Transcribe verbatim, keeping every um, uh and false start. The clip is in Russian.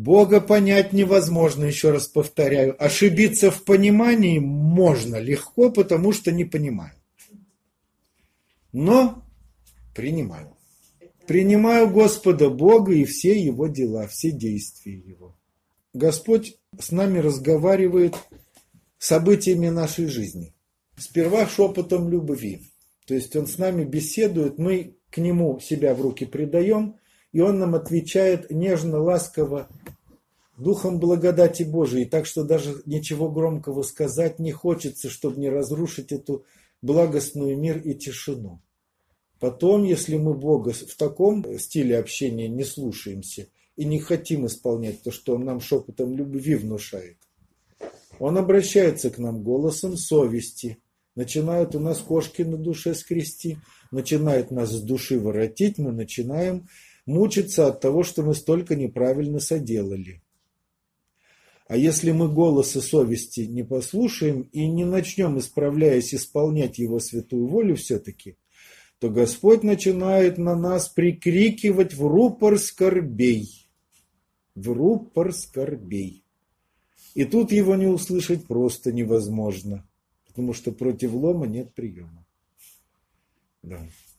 Бога понять невозможно, еще раз повторяю. Ошибиться в понимании можно легко, потому что не понимаю. Но принимаю. Принимаю Господа Бога и все Его дела, все действия Его. Господь с нами разговаривает событиями нашей жизни. Сперва шепотом любви. То есть Он с нами беседует, мы к Нему себя в руки предаем, и Он нам отвечает нежно, ласково, духом благодати Божией. Так что даже ничего громкого сказать не хочется, чтобы не разрушить эту благостную мир и тишину. Потом, если мы Бога в таком стиле общения не слушаемся и не хотим исполнять то, что Он нам шепотом любви внушает, Он обращается к нам голосом совести, начинают у нас кошки на душе скрести, начинает нас с души воротить, мы начинаем мучиться от того, что мы столько неправильно соделали. А если мы голоса совести не послушаем и не начнем, исправляясь, исполнять Его святую волю все-таки, то Господь начинает на нас прикрикивать в рупор скорбей. В рупор скорбей. И тут Его не услышать просто невозможно, потому что против лома нет приема. Да.